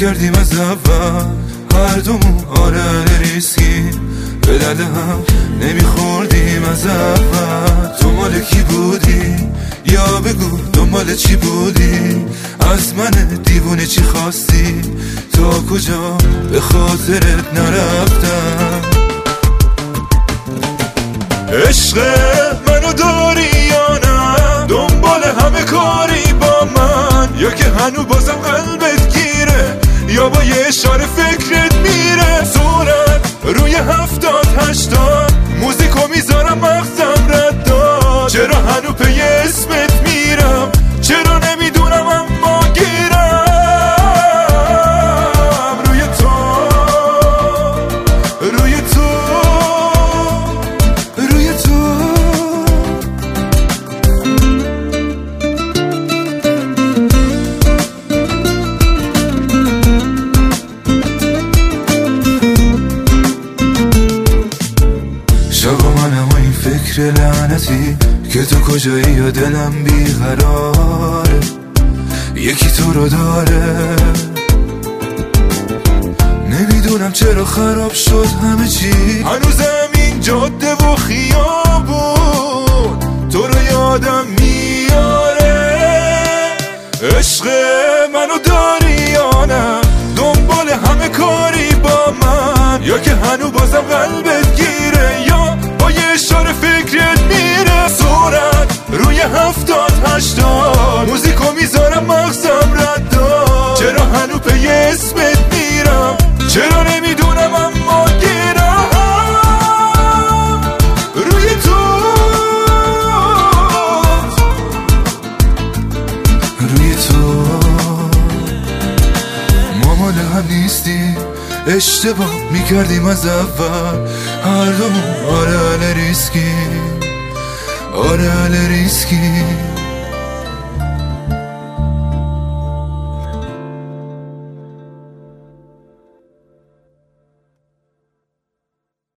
میکردیم از اول هر دومون آره ریسکی به درد هم نمیخوردیم از اول. تو مال کی بودی یا بگو دنبال چی بودی؟ از من دیوونه چی خواستی؟ تا کجا به خاطرت نرفتم؟ عشق منو داری یا نه؟ دنبال همه کاری با من یا که هنو بازم قلبت گیره یا با یه اشاره فکرت میره؟ صورت روی 70-80 موزیکو میذارم مغزم رد داد. چرا هنو پی اسمت میرم؟ چرا نمیدونم اما گیرم روی تو روی تو روی تو. شبا منم و این فکر لعنتی که تو کجایی یا دلم بیقراره یکی تو رو داره. نمیدونم چرا خراب شد همه چی، هنوزم این جاده و خیابون تو رو یادم میاره. عشق منو داری یا نه؟ دنبال همه کاری با من یا که هنو بازم قلبت گیره یا با یه اشاره فکرت میره؟ صورت روی 70-80 موزیکو میذارم مغزم رد داد. چرا هنو پی اسمت میرم؟ چرا نمیدونم اما گیرم روی تو روی تو. ما مال هم نیستیم، اشتباه میکردیم از اول هر دومون آره ریسکی آره ریسکی.